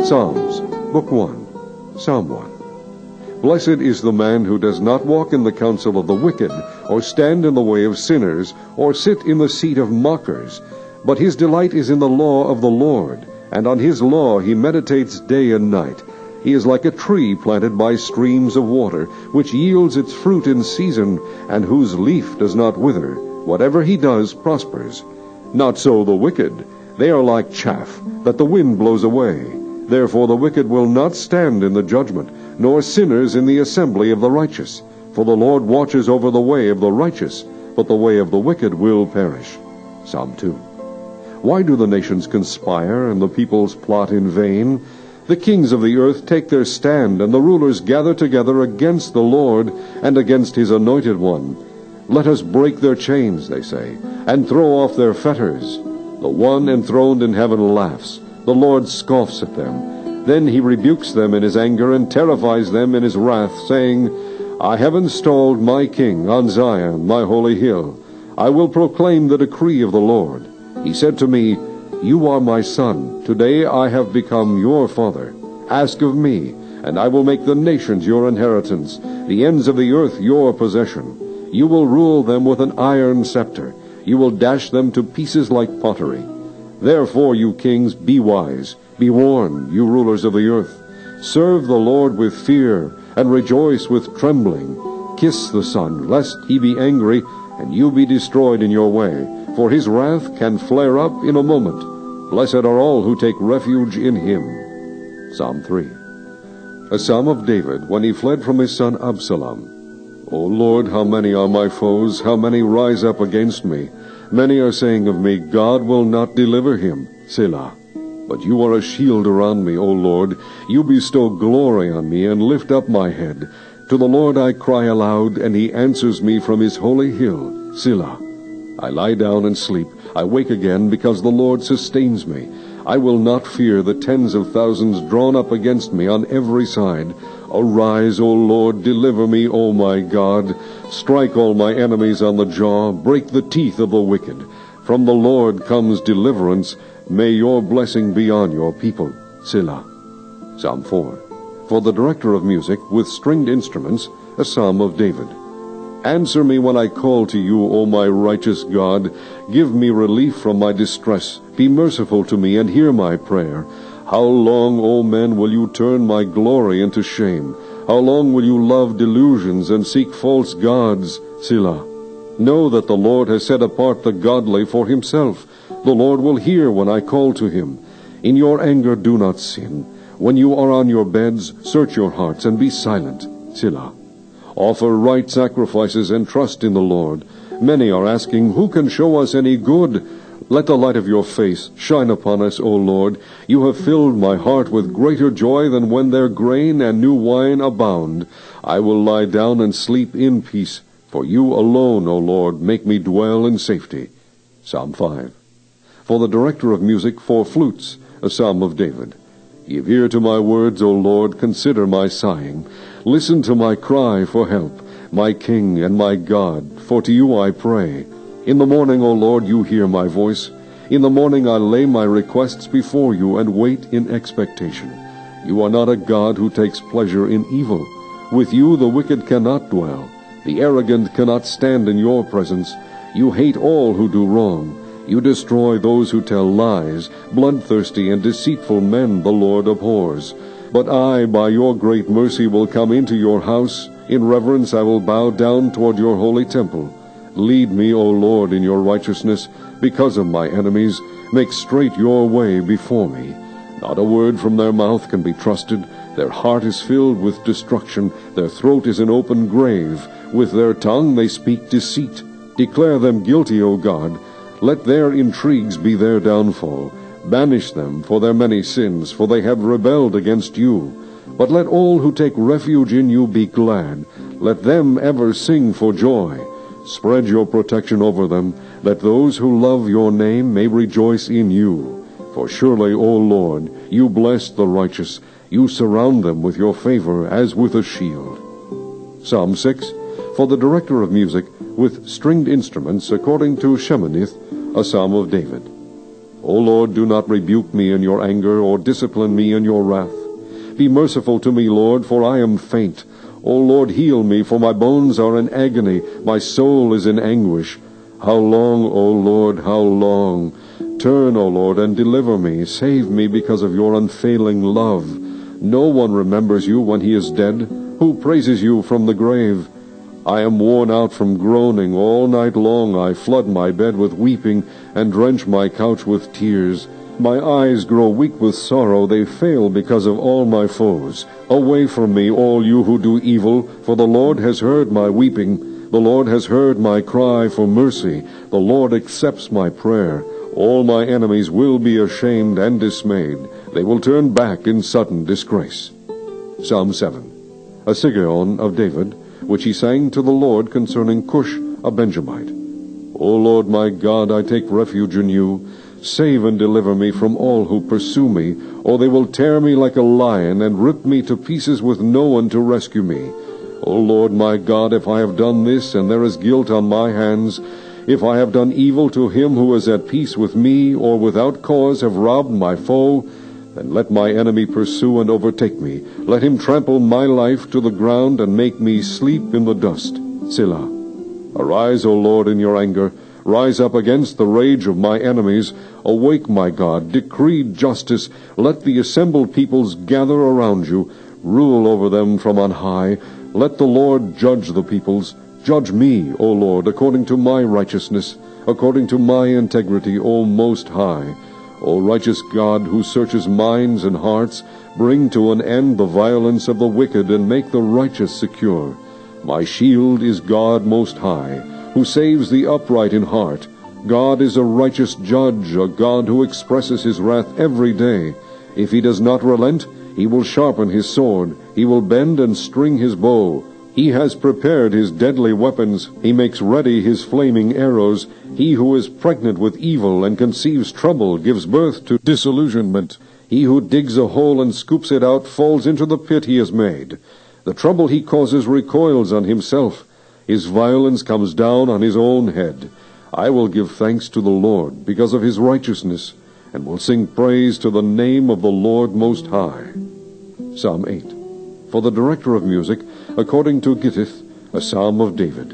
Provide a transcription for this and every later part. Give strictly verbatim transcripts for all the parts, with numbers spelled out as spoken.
Psalms, Book one, Psalm one. Blessed is the man who does not walk in the counsel of the wicked, or stand in the way of sinners, or sit in the seat of mockers. But his delight is in the law of the Lord, and on his law he meditates day and night. He is like a tree planted by streams of water, which yields its fruit in season, and whose leaf does not wither. Whatever he does prospers. Not so the wicked. They are like chaff that the wind blows away. Therefore the wicked will not stand in the judgment, nor sinners in the assembly of the righteous. For the Lord watches over the way of the righteous, but the way of the wicked will perish. Psalm two. Why do the nations conspire, and the peoples plot in vain? The kings of the earth take their stand, and the rulers gather together against the Lord, and against his anointed one. Let us break their chains, they say, and throw off their fetters. The one enthroned in heaven laughs. The Lord scoffs at them. Then he rebukes them in his anger and terrifies them in his wrath, saying, I have installed my king on Zion, my holy hill. I will proclaim the decree of the Lord. He said to me, You are my son. Today I have become your father. Ask of me, and I will make the nations your inheritance, the ends of the earth your possession. You will rule them with an iron scepter. You will dash them to pieces like pottery. Therefore, you kings, be wise. Be warned, you rulers of the earth. Serve the Lord with fear, and rejoice with trembling. Kiss the Son, lest he be angry, and you be destroyed in your way. For his wrath can flare up in a moment. Blessed are all who take refuge in him. Psalm three. A psalm of David when he fled from his son Absalom. O Lord, how many are my foes? How many rise up against me? Many are saying of me, God will not deliver him. Selah. But you are a shield around me, O Lord. You bestow glory on me and lift up my head. To the Lord I cry aloud, and he answers me from his holy hill. Selah. I lie down and sleep. I wake again because the Lord sustains me. I will not fear the tens of thousands drawn up against me on every side. Arise, O Lord, deliver me, O my God. Strike all my enemies on the jaw, break the teeth of the wicked. From the Lord comes deliverance. May your blessing be on your people. Selah. Psalm four. For the director of music, with stringed instruments, a psalm of David. Answer me when I call to you, O my righteous God. Give me relief from my distress. Be merciful to me and hear my prayer. How long, O men, will you turn my glory into shame? How long will you love delusions and seek false gods? Selah. Know that the Lord has set apart the godly for himself. The Lord will hear when I call to him. In your anger do not sin. When you are on your beds, search your hearts and be silent. Selah. Offer right sacrifices and trust in the Lord. Many are asking, Who can show us any good? Let the light of your face shine upon us, O Lord. You have filled my heart with greater joy than when their grain and new wine abound. I will lie down and sleep in peace, for you alone, O Lord, make me dwell in safety. Psalm five. For the director of music, for flutes, a psalm of David. Give ear to my words, O Lord, consider my sighing. Listen to my cry for help, my King and my God, for to you I pray. In the morning, O Lord, you hear my voice. In the morning I lay my requests before you and wait in expectation. You are not a God who takes pleasure in evil. With you the wicked cannot dwell. The arrogant cannot stand in your presence. You hate all who do wrong. You destroy those who tell lies. Bloodthirsty and deceitful men the Lord abhors. But I, by your great mercy, will come into your house. In reverence I will bow down toward your holy temple. Lead me, O Lord, in your righteousness, because of my enemies. Make straight your way before me. Not a word from their mouth can be trusted. Their heart is filled with destruction. Their throat is an open grave. With their tongue they speak deceit. Declare them guilty, O God. Let their intrigues be their downfall. Banish them for their many sins, for they have rebelled against you. But let all who take refuge in you be glad. Let them ever sing for joy. Spread your protection over them, that those who love your name may rejoice in you. For surely, O Lord, you bless the righteous. You surround them with your favor as with a shield. Psalm six. For the director of music, with stringed instruments, according to Sheminith, a psalm of David. O Lord, do not rebuke me in your anger, or discipline me in your wrath. Be merciful to me, Lord, for I am faint. O Lord, heal me, for my bones are in agony, my soul is in anguish. How long, O Lord, how long? Turn, O Lord, and deliver me. Save me because of your unfailing love. No one remembers you when he is dead. Who praises you from the grave? I am worn out from groaning. All night long I flood my bed with weeping, and drench my couch with tears. My eyes grow weak with sorrow, they fail because of all my foes. Away from me, all you who do evil, for the Lord has heard my weeping. The Lord has heard my cry for mercy. The Lord accepts my prayer. All my enemies will be ashamed and dismayed. They will turn back in sudden disgrace. Psalm seven. A Sigaion of David, which he sang to the Lord concerning Cush, a Benjamite. O Lord my God, I take refuge in you. Save and deliver me from all who pursue me, or they will tear me like a lion and rip me to pieces with no one to rescue me. O Lord my God, if I have done this, and there is guilt on my hands, if I have done evil to him who is at peace with me, or without cause have robbed my foe, then let my enemy pursue and overtake me. Let him trample my life to the ground and make me sleep in the dust. Selah. Arise, O Lord, in your anger. Rise up against the rage of my enemies. Awake, my God. Decree justice. Let the assembled peoples gather around you. Rule over them from on high. Let the Lord judge the peoples. Judge me, O Lord, according to my righteousness, according to my integrity, O Most High. O righteous God, who searches minds and hearts, bring to an end the violence of the wicked, and make the righteous secure. My shield is God Most High, who saves the upright in heart. God is a righteous judge, a God who expresses his wrath every day. If he does not relent, he will sharpen his sword. He will bend and string his bow. He has prepared his deadly weapons. He makes ready his flaming arrows. He who is pregnant with evil and conceives trouble gives birth to disillusionment. He who digs a hole and scoops it out falls into the pit he has made. The trouble he causes recoils on himself. His violence comes down on his own head. I will give thanks to the Lord because of his righteousness, and will sing praise to the name of the Lord Most High. Psalm eight. For the director of music, according to Gittith, a psalm of David.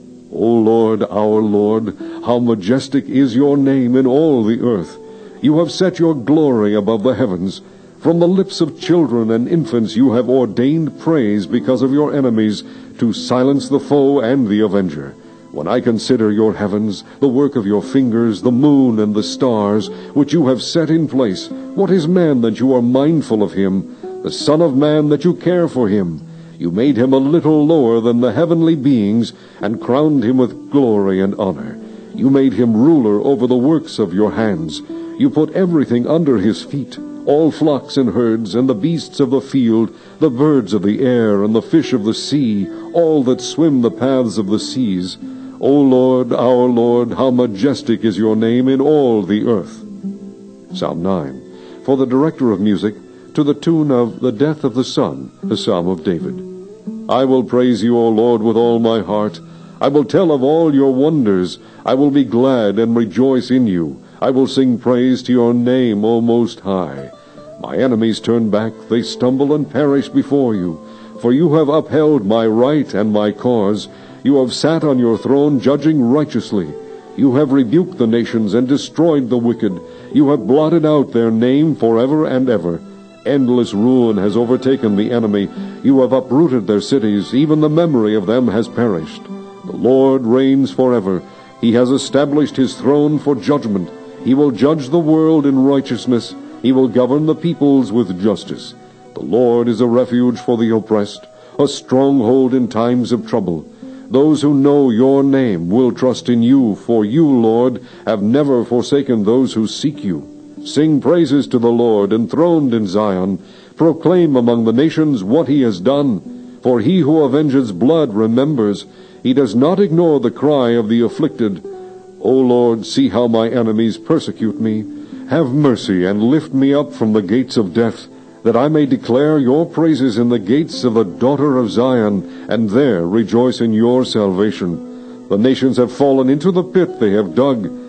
O Lord, our Lord, how majestic is your name in all the earth. You have set your glory above the heavens. From the lips of children and infants you have ordained praise because of your enemies, to silence the foe and the avenger. When I consider your heavens, the work of your fingers, the moon and the stars, which you have set in place, what is man that you are mindful of him, the son of man that you care for him? You made him a little lower than the heavenly beings, and crowned him with glory and honor. You made him ruler over the works of your hands. You put everything under his feet, all flocks and herds, and the beasts of the field, the birds of the air, and the fish of the sea, all that swim the paths of the seas. O Lord, our Lord, how majestic is your name in all the earth. Psalm nine. For the director of music, to the tune of The Death of the Son, a psalm of David. I will praise you, O Lord, with all my heart. I will tell of all your wonders. I will be glad and rejoice in you. I will sing praise to your name, O Most High. My enemies turn back, they stumble and perish before you. For you have upheld my right and my cause. You have sat on your throne judging righteously. You have rebuked the nations and destroyed the wicked. You have blotted out their name forever and ever. Endless ruin has overtaken the enemy. You have uprooted their cities. Even the memory of them has perished. The Lord reigns forever. He has established his throne for judgment. He will judge the world in righteousness. He will govern the peoples with justice. The Lord is a refuge for the oppressed, a stronghold in times of trouble. Those who know your name will trust in you, for you, Lord, have never forsaken those who seek you. Sing praises to the Lord, enthroned in Zion. Proclaim among the nations what he has done. For he who avenges blood remembers. He does not ignore the cry of the afflicted. O Lord, see how my enemies persecute me. Have mercy and lift me up from the gates of death, that I may declare your praises in the gates of the daughter of Zion, and there rejoice in your salvation. The nations have fallen into the pit they have dug.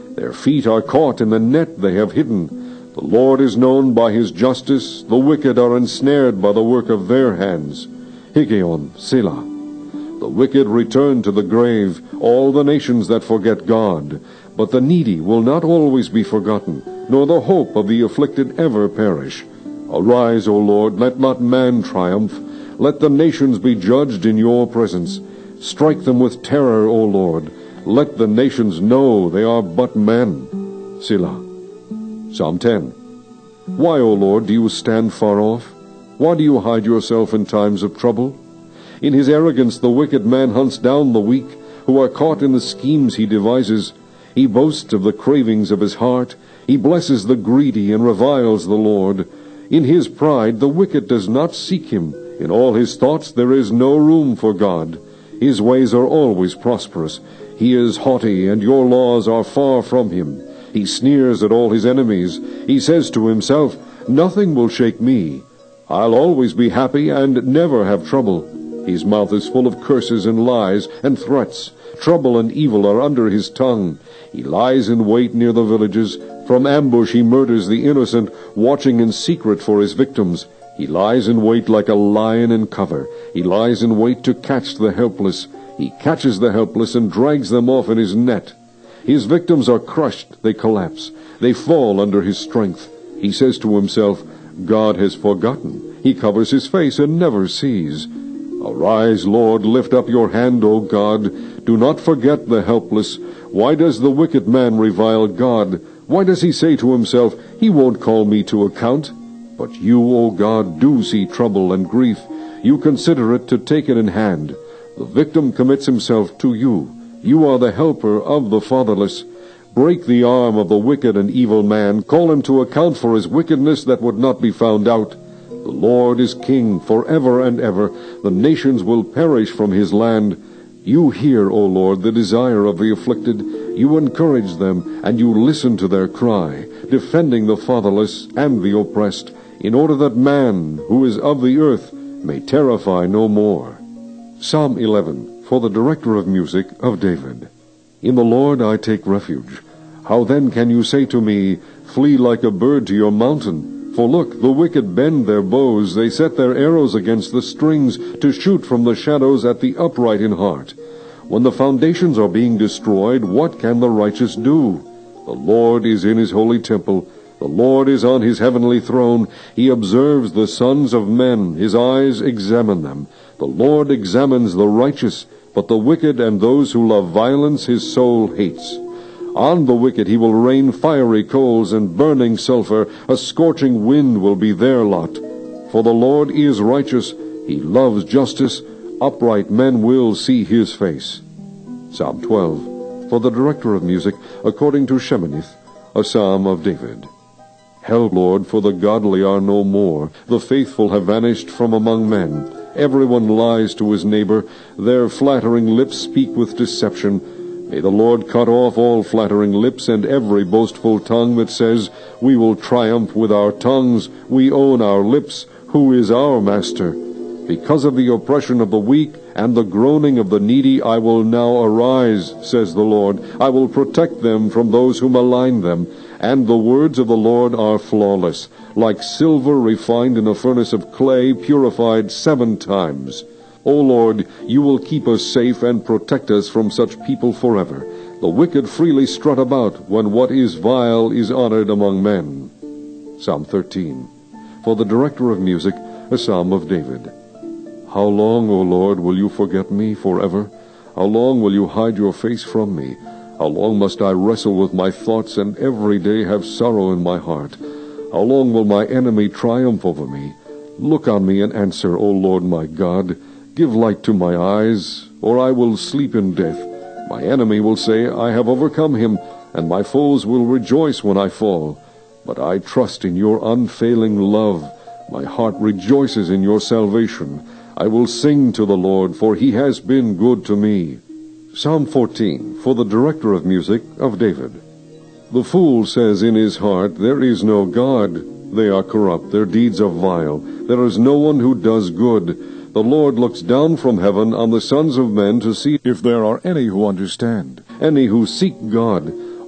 Their feet are caught in the net they have hidden. The Lord is known by his justice. The wicked are ensnared by the work of their hands. Higgaion, Selah. The wicked return to the grave, all the nations that forget God. But the needy will not always be forgotten, nor the hope of the afflicted ever perish. Arise, O Lord, let not man triumph. Let the nations be judged in your presence. Strike them with terror, O Lord. Let the nations know they are but men. Selah. Psalm ten. Why, O Lord, do you stand far off? Why do you hide yourself in times of trouble? In his arrogance the wicked man hunts down the weak, who are caught in the schemes he devises. He boasts of the cravings of his heart. He blesses the greedy and reviles the Lord. In his pride the wicked does not seek him. In all his thoughts there is no room for God. His ways are always prosperous. He is haughty, and your laws are far from him. He sneers at all his enemies. He says to himself, nothing will shake me. I'll always be happy and never have trouble. His mouth is full of curses and lies and threats. Trouble and evil are under his tongue. He lies in wait near the villages. From ambush he murders the innocent, watching in secret for his victims. He lies in wait like a lion in cover. He lies in wait to catch the helpless. He catches the helpless and drags them off in his net. His victims are crushed, they collapse. They fall under his strength. He says to himself, God has forgotten. He covers his face and never sees. Arise, Lord, lift up your hand, O God. Do not forget the helpless. Why does the wicked man revile God? Why does he say to himself, he won't call me to account? But you, O God, do see trouble and grief. You consider it to take it in hand. The victim commits himself to you. You are the helper of the fatherless. Break the arm of the wicked and evil man. Call him to account for his wickedness that would not be found out. The Lord is king forever and ever. The nations will perish from his land. You hear, O Lord, the desire of the afflicted. You encourage them, and you listen to their cry, defending the fatherless and the oppressed, in order that man, who is of the earth, may terrify no more. Psalm eleven, for the director of music, of David. In the Lord I take refuge. How then can you say to me, flee like a bird to your mountain? For look, the wicked bend their bows, they set their arrows against the strings, to shoot from the shadows at the upright in heart. When the foundations are being destroyed, what can the righteous do? The Lord is in his holy temple. The Lord is on his heavenly throne. He observes the sons of men. His eyes examine them. The Lord examines the righteous, but the wicked and those who love violence his soul hates. On the wicked he will rain fiery coals and burning sulfur. A scorching wind will be their lot. For the Lord is righteous. He loves justice. Upright men will see his face. Psalm twelve, for the director of music, according to Sheminith, a psalm of David. Help, Lord, for the godly are no more. The faithful have vanished from among men. Everyone lies to his neighbor. Their flattering lips speak with deception. May the Lord cut off all flattering lips and every boastful tongue that says, we will triumph with our tongues. We own our lips. Who is our master? Because of the oppression of the weak and the groaning of the needy, I will now arise, says the Lord. I will protect them from those who malign them. And the words of the Lord are flawless, like silver refined in a furnace of clay, purified seven times. O Lord, you will keep us safe and protect us from such people forever. The wicked freely strut about when what is vile is honored among men. Psalm thirteen, for the director of music, a psalm of David. How long, O Lord, will you forget me forever? How long will you hide your face from me? How long must I wrestle with my thoughts and every day have sorrow in my heart? How long will my enemy triumph over me? Look on me and answer, O Lord my God. Give light to my eyes, or I will sleep in death. My enemy will say, I have overcome him, and my foes will rejoice when I fall. But I trust in your unfailing love. My heart rejoices in your salvation. I will sing to the Lord, for he has been good to me. Psalm fourteen, for the director of music, of David. The fool says in his heart, there is no God. They are corrupt, their deeds are vile. There is no one who does good. The Lord looks down from heaven on the sons of men to see if there are any who understand, any who seek God.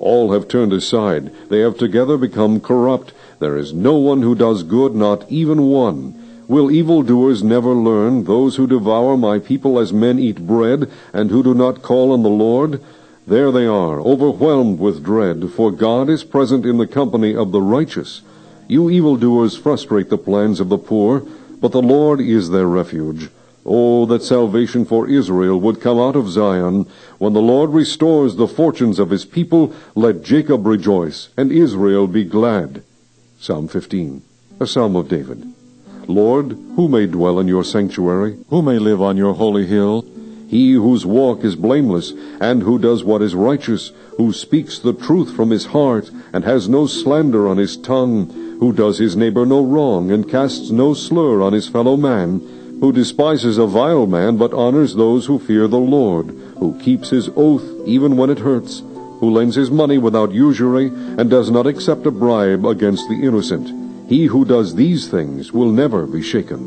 All have turned aside. They have together become corrupt. There is no one who does good, not even one. Will evildoers never learn, those who devour my people as men eat bread, and who do not call on the Lord? There they are, overwhelmed with dread, for God is present in the company of the righteous. You evildoers frustrate the plans of the poor, but the Lord is their refuge. Oh, that salvation for Israel would come out of Zion. When the Lord restores the fortunes of his people, let Jacob rejoice, and Israel be glad. Psalm fifteen, a psalm of David. Lord, who may dwell in your sanctuary? Who may live on your holy hill? He whose walk is blameless, and who does what is righteous, who speaks the truth from his heart, and has no slander on his tongue, who does his neighbor no wrong, and casts no slur on his fellow man, who despises a vile man, but honors those who fear the Lord, who keeps his oath even when it hurts, who lends his money without usury, and does not accept a bribe against the innocent. He who does these things will never be shaken.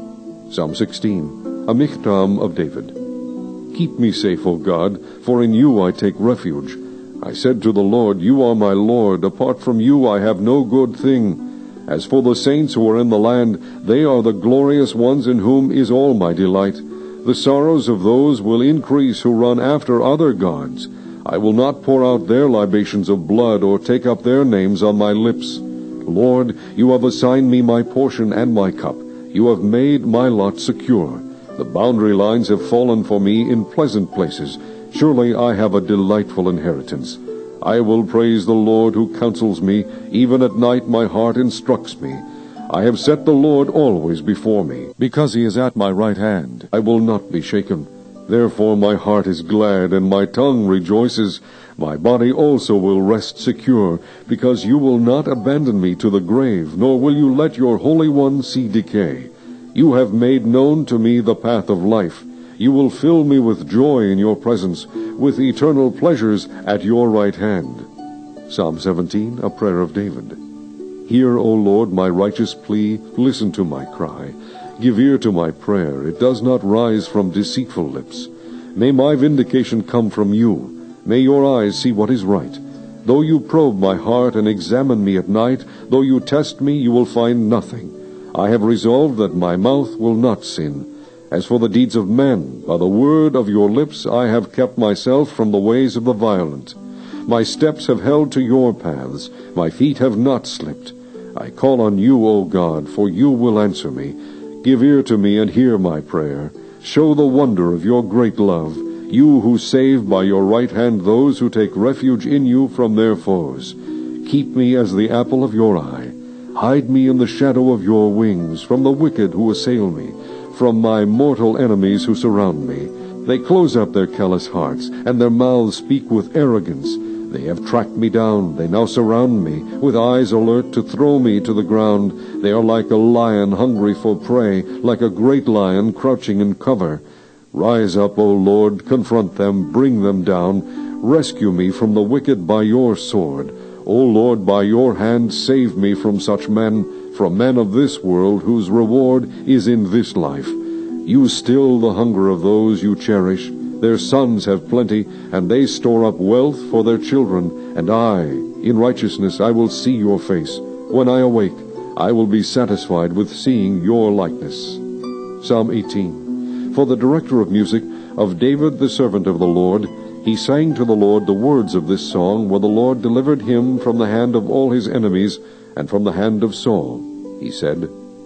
Psalm sixteen, a Michtam of David. Keep me safe, O God, for in you I take refuge. I said to the Lord, You are my Lord. Apart from you I have no good thing. As for the saints who are in the land, they are the glorious ones in whom is all my delight. The sorrows of those will increase who run after other gods. I will not pour out their libations of blood, or take up their names on my lips. Lord, you have assigned me my portion and my cup. You have made my lot secure. The boundary lines have fallen for me in pleasant places. Surely I have a delightful inheritance. I will praise the Lord who counsels me. Even at night my heart instructs me. I have set the Lord always before me. Because he is at my right hand, I will not be shaken. Therefore my heart is glad, and my tongue rejoices. My body also will rest secure, because you will not abandon me to the grave, nor will you let your Holy One see decay. You have made known to me the path of life. You will fill me with joy in your presence, with eternal pleasures at your right hand. Psalm seventeen, a prayer of David. Hear, O Lord, my righteous plea. Listen to my cry. Give ear to my prayer. It does not rise from deceitful lips. May my vindication come from you. May your eyes see what is right. Though you probe my heart and examine me at night, though you test me, you will find nothing. I have resolved that my mouth will not sin. As for the deeds of men, by the word of your lips I have kept myself from the ways of the violent. My steps have held to your paths. My feet have not slipped. I call on you, O God, for you will answer me. Give ear to me and hear my prayer. Show the wonder of your great love, you who save by your right hand those who take refuge in you from their foes. Keep me as the apple of your eye. Hide me in the shadow of your wings from the wicked who assail me, from my mortal enemies who surround me. They close up their callous hearts, and their mouths speak with arrogance. They have tracked me down. They now surround me, with eyes alert to throw me to the ground. They are like a lion hungry for prey, like a great lion crouching in cover. Rise up, O Lord, confront them, bring them down. Rescue me from the wicked by your sword. O Lord, by your hand save me from such men, from men of this world whose reward is in this life. You still the hunger of those you cherish. Their sons have plenty, and they store up wealth for their children. And I, in righteousness, I will see your face. When I awake, I will be satisfied with seeing your likeness. Psalm eighteen. For the director of music, of David the servant of the Lord, he sang to the Lord the words of this song, when the Lord delivered him from the hand of all his enemies, and from the hand of Saul. He said,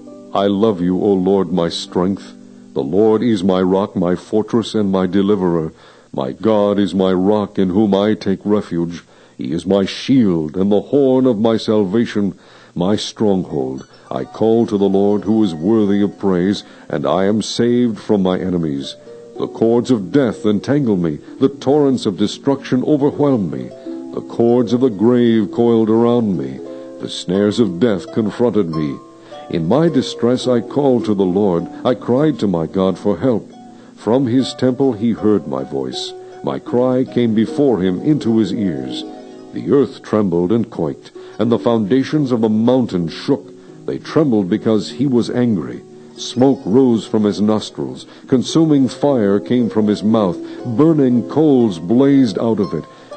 I love you, O Lord, my strength. The Lord is my rock, my fortress, and my deliverer. My God is my rock, in whom I take refuge. He is my shield, and the horn of my salvation, my stronghold. I call to the Lord, who is worthy of praise, and I am saved from my enemies. The cords of death entangle me. The torrents of destruction overwhelm me. The cords of the grave coiled around me. The snares of death confronted me. In my distress I called to the Lord. I cried to my God for help. From his temple he heard my voice. My cry came before him into his ears. The earth trembled and quaked, and the foundations of the mountains shook. They trembled because he was angry. Smoke rose from his nostrils. Consuming fire came from his mouth. Burning coals blazed out of it.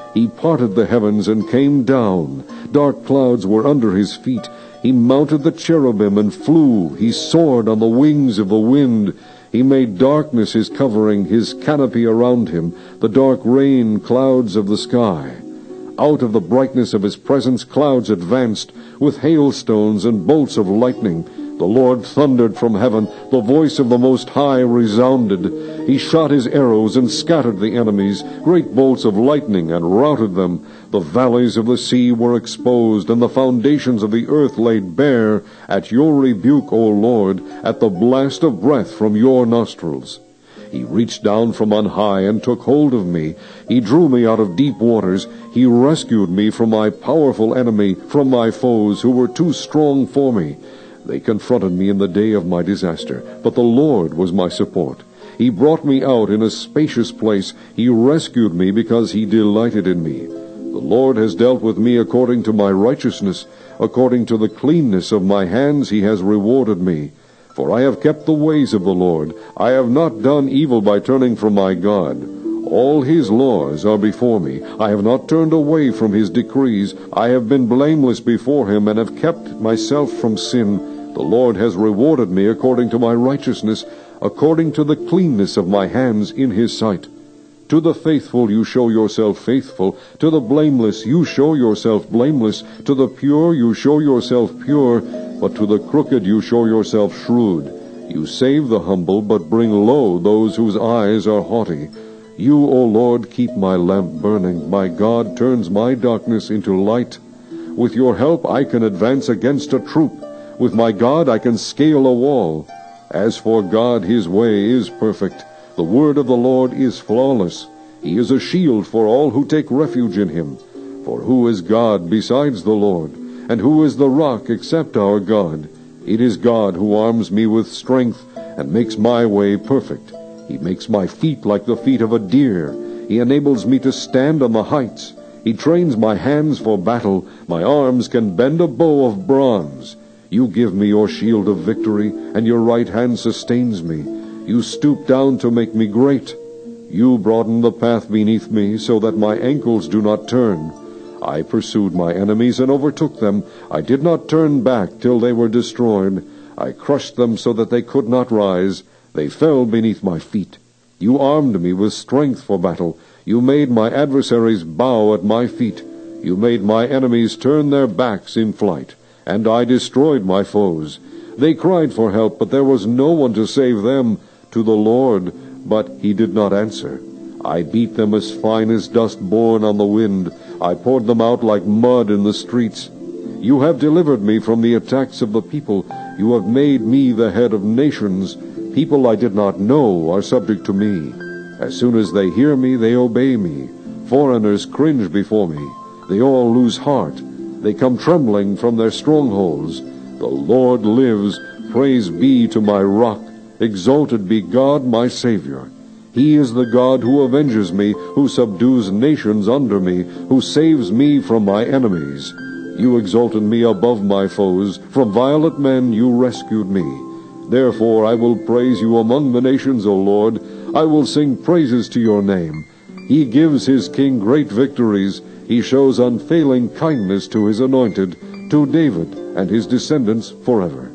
He parted the heavens and came down. Dark clouds were under his feet. He mounted the cherubim and flew. He soared on the wings of the wind. He made darkness his covering, his canopy around him, the dark rain clouds of the sky. Out of the brightness of his presence clouds advanced, with hailstones and bolts of lightning. The Lord thundered from heaven. The voice of the Most High resounded. He shot his arrows and scattered the enemies, great bolts of lightning, and routed them. The valleys of the sea were exposed, and the foundations of the earth laid bare, at your rebuke, O Lord, at the blast of breath from your nostrils. He reached down from on high and took hold of me. He drew me out of deep waters. He rescued me from my powerful enemy, from my foes who were too strong for me. They confronted me in the day of my disaster, but the Lord was my support. He brought me out in a spacious place. He rescued me because he delighted in me. The Lord has dealt with me according to my righteousness. According to the cleanness of my hands he has rewarded me. For I have kept the ways of the Lord. I have not done evil by turning from my God. All his laws are before me. I have not turned away from his decrees. I have been blameless before him, and have kept myself from sin. The Lord has rewarded me according to my righteousness, according to the cleanness of my hands in his sight. To the faithful you show yourself faithful. To the blameless you show yourself blameless. To the pure you show yourself pure. But to the crooked you show yourself shrewd. You save the humble, but bring low those whose eyes are haughty. You, O Lord, keep my lamp burning. My God turns my darkness into light. With your help I can advance against a troop. With my God I can scale a wall. As for God, his way is perfect. The word of the Lord is flawless. He is a shield for all who take refuge in him. For who is God besides the Lord? And who is the rock except our God? It is God who arms me with strength and makes my way perfect. He makes my feet like the feet of a deer. He enables me to stand on the heights. He trains my hands for battle. My arms can bend a bow of bronze. You give me your shield of victory, and your right hand sustains me. You stoop down to make me great. You broaden the path beneath me, so that my ankles do not turn. I pursued my enemies and overtook them. I did not turn back till they were destroyed. I crushed them so that they could not rise. They fell beneath my feet. You armed me with strength for battle. You made my adversaries bow at my feet. You made my enemies turn their backs in flight, and I destroyed my foes. They cried for help, but there was no one to save them. To the Lord, but he did not answer. I beat them as fine as dust borne on the wind. I poured them out like mud in the streets. You have delivered me from the attacks of the people. You have made me the head of nations. People I did not know are subject to me. As soon as they hear me, they obey me. Foreigners cringe before me. They all lose heart. They come trembling from their strongholds. The Lord lives. Praise be to my rock. Exalted be God my Savior. He is the God who avenges me, who subdues nations under me, who saves me from my enemies. You exalted me above my foes. From violent men you rescued me. Therefore I will praise you among the nations, O Lord. I will sing praises to your name. He gives his king great victories. He shows unfailing kindness to his anointed, to David and his descendants forever.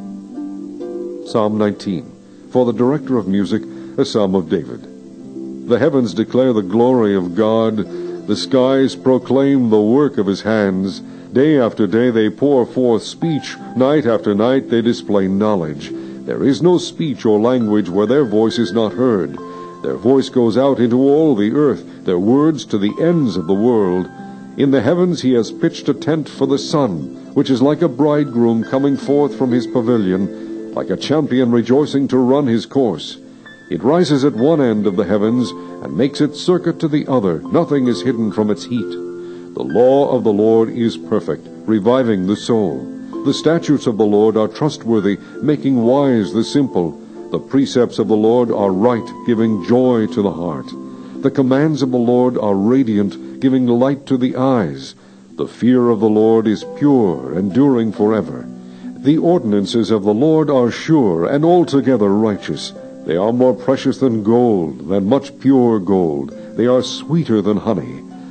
Psalm nineteen. For the director of music, a psalm of David. The heavens declare the glory of God. The skies proclaim the work of his hands. Day after day they pour forth speech. Night after night they display knowledge. There is no speech or language where their voice is not heard. Their voice goes out into all the earth, their words to the ends of the world. In the heavens he has pitched a tent for the sun, which is like a bridegroom coming forth from his pavilion, like a champion rejoicing to run his course. It rises at one end of the heavens and makes its circuit to the other. Nothing is hidden from its heat. The law of the Lord is perfect, reviving the soul. The statutes of the Lord are trustworthy, making wise the simple. The precepts of the Lord are right, giving joy to the heart. The commands of the Lord are radiant, giving light to the eyes. The fear of the Lord is pure, enduring forever. The ordinances of the Lord are sure and altogether righteous. They are more precious than gold, than much pure gold. They are sweeter than honey.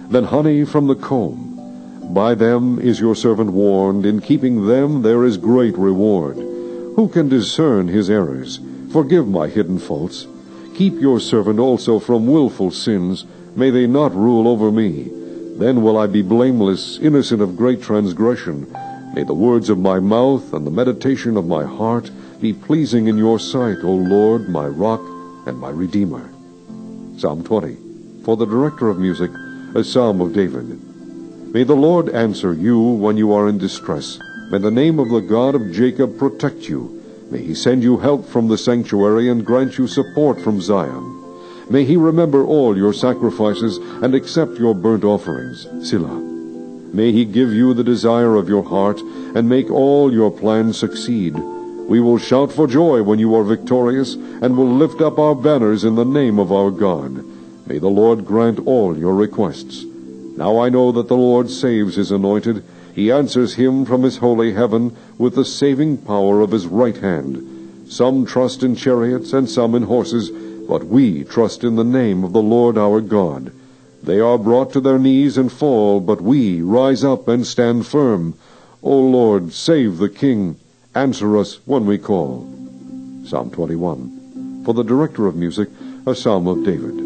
than honey from the comb. By them is your servant warned, in keeping them there is great reward. Who can discern his errors? Forgive my hidden faults. Keep your servant also from willful sins. May they not rule over me. Then will I be blameless, innocent of great transgression. May the words of my mouth and the meditation of my heart be pleasing in your sight, O Lord, my rock and my redeemer. Psalm twenty. For the director of music, a psalm of David. May the Lord answer you when you are in distress. May the name of the God of Jacob protect you. May he send you help from the sanctuary and grant you support from Zion. May he remember all your sacrifices and accept your burnt offerings. Selah. May he give you the desire of your heart and make all your plans succeed. We will shout for joy when you are victorious, and will lift up our banners in the name of our God. May the Lord grant all your requests. Now I know that the Lord saves his anointed. He answers him from his holy heaven with the saving power of his right hand. Some trust in chariots and some in horses, but we trust in the name of the Lord our God. They are brought to their knees and fall, but we rise up and stand firm. O Lord, save the King. Answer us when we call. Psalm twenty-one. For the director of music, a psalm of David.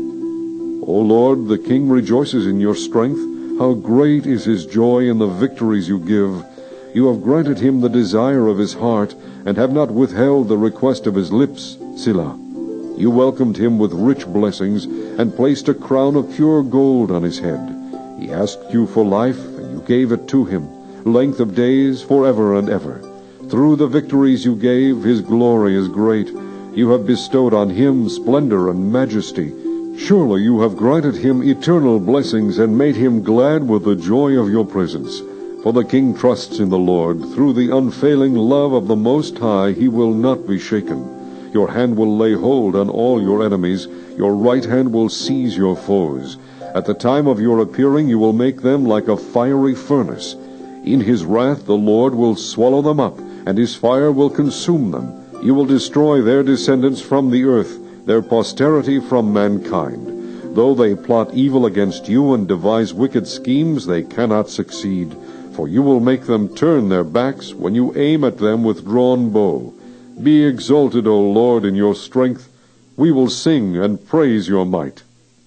O Lord, the King rejoices in your strength. How great is his joy in the victories you give. You have granted him the desire of his heart, and have not withheld the request of his lips. Selah. You welcomed him with rich blessings, and placed a crown of pure gold on his head. He asked you for life, and you gave it to him, length of days forever and ever. Through the victories you gave, his glory is great. You have bestowed on him splendor and majesty. Surely you have granted him eternal blessings, and made him glad with the joy of your presence. For the King trusts in the Lord. Through the unfailing love of the Most High he will not be shaken. Your hand will lay hold on all your enemies. Your right hand will seize your foes. At the time of your appearing you will make them like a fiery furnace. In his wrath the Lord will swallow them up, and his fire will consume them. You will destroy their descendants from the earth, their posterity from mankind. Though they plot evil against you and devise wicked schemes, they cannot succeed. For you will make them turn their backs when you aim at them with drawn bow. Be exalted, O Lord, in your strength. We will sing and praise your might.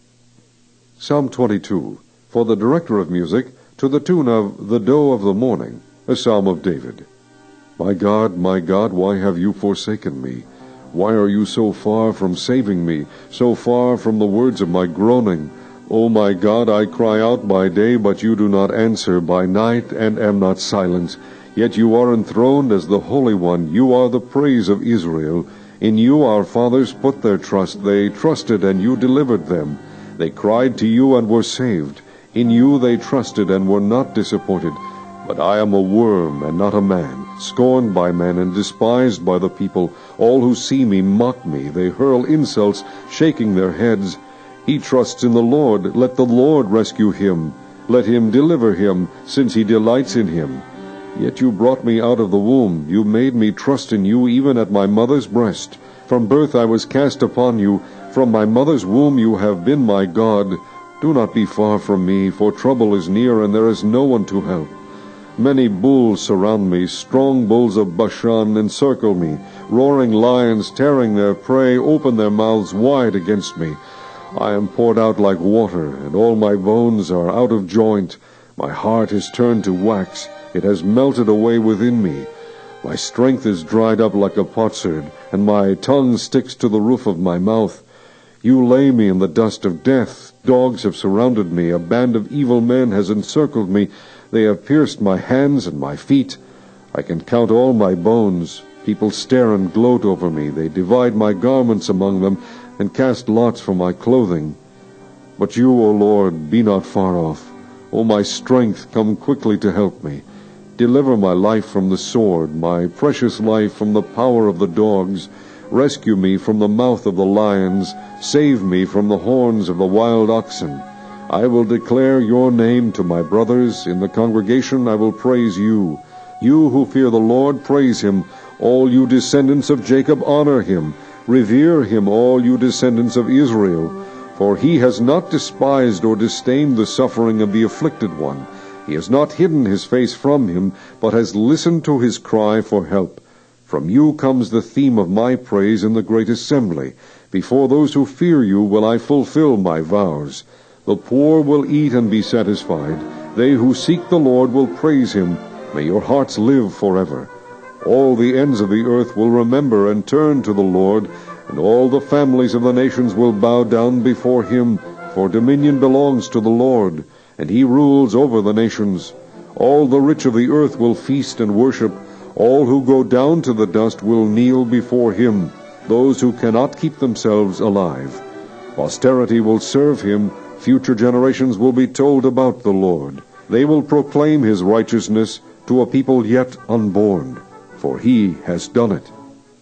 Psalm twenty-two. For the director of music, to the tune of The Doe of the Morning, a psalm of David. My God, my God, why have you forsaken me? Why are you so far from saving me, so far from the words of my groaning? O my God, I cry out by day, but you do not answer, by night, and am not silent. Yet you are enthroned as the Holy One. You are the praise of Israel. In you our fathers put their trust. They trusted, and you delivered them. They cried to you and were saved. In you they trusted and were not disappointed. But I am a worm and not a man, scorned by men and despised by the people. All who see me mock me. They hurl insults, shaking their heads. He trusts in the Lord. Let the Lord rescue him. Let him deliver him, since he delights in him. Yet you brought me out of the womb. You made me trust in you even at my mother's breast. From birth I was cast upon you. From my mother's womb you have been my God. Do not be far from me, for trouble is near, and there is no one to help. Many bulls surround me. Strong bulls of Bashan encircle me. Roaring lions, tearing their prey, open their mouths wide against me. I am poured out like water, and all my bones are out of joint. My heart is turned to wax. It has melted away within me. My strength is dried up like a potsherd, and my tongue sticks to the roof of my mouth. You lay me in the dust of death. Dogs have surrounded me. A band of evil men has encircled me. They have pierced my hands and my feet. I can count all my bones. People stare and gloat over me. They divide my garments among them, and cast lots for my clothing. But you, O Lord, be not far off. O my strength, come quickly to help me. Deliver my life from the sword, my precious life from the power of the dogs. Rescue me from the mouth of the lions. Save me from the horns of the wild oxen. I will declare your name to my brothers. In the congregation I will praise you. You who fear the Lord, praise him. All you descendants of Jacob, honor him. Revere him, all you descendants of Israel. For he has not despised or disdained the suffering of the afflicted one. He has not hidden his face from him, but has listened to his cry for help. From you comes the theme of my praise in the great assembly. Before those who fear you will I fulfill my vows. The poor will eat and be satisfied. They who seek the Lord will praise him. May your hearts live forever. All the ends of the earth will remember and turn to the Lord, and all the families of the nations will bow down before him. For dominion belongs to the Lord, and he rules over the nations. All the rich of the earth will feast and worship. All who go down to the dust will kneel before him, those who cannot keep themselves alive. Posterity will serve him. Future generations will be told about the Lord. They will proclaim his righteousness to a people yet unborn, for he has done it.